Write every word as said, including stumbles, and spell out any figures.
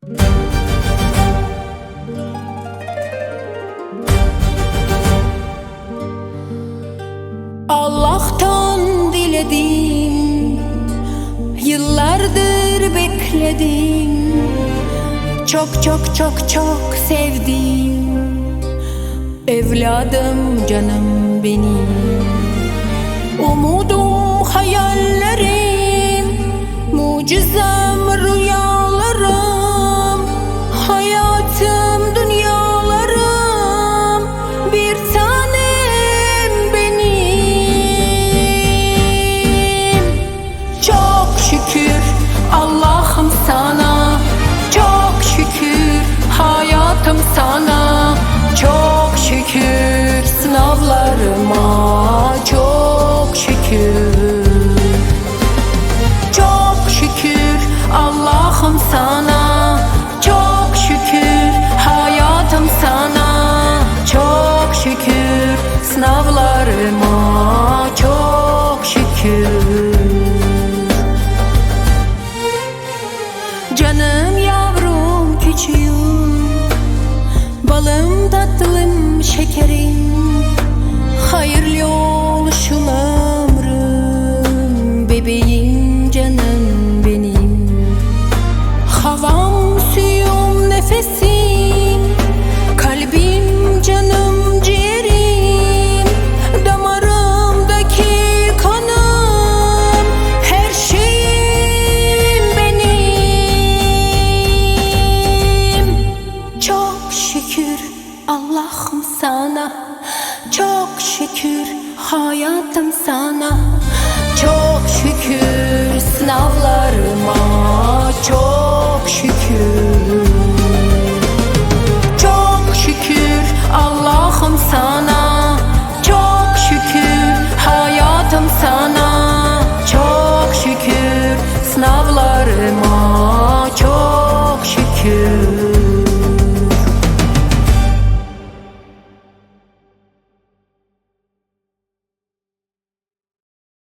Allah'tan diledim, yıllardır bekledim, çok çok çok çok sevdim. Evladım, canım benim, umudum, hayallerim, mucizem, rüyalarım, hayatım, dünyalarım, bir tanem benim. Çok şükür Allah'ım sana, çok şükür hayatım sana, çok şükür sınavlarıma, çok şükür. Çok şükür Allah'ım sana, çok şükür hayatım sana, çok şükür sınavlarıma, çok şükür. Canım yavrum küçüğüm, balım tatlım şekerim, hayırlı olsun ömrüm, bebeğim, canım benim. Havam, suyum, nefesim,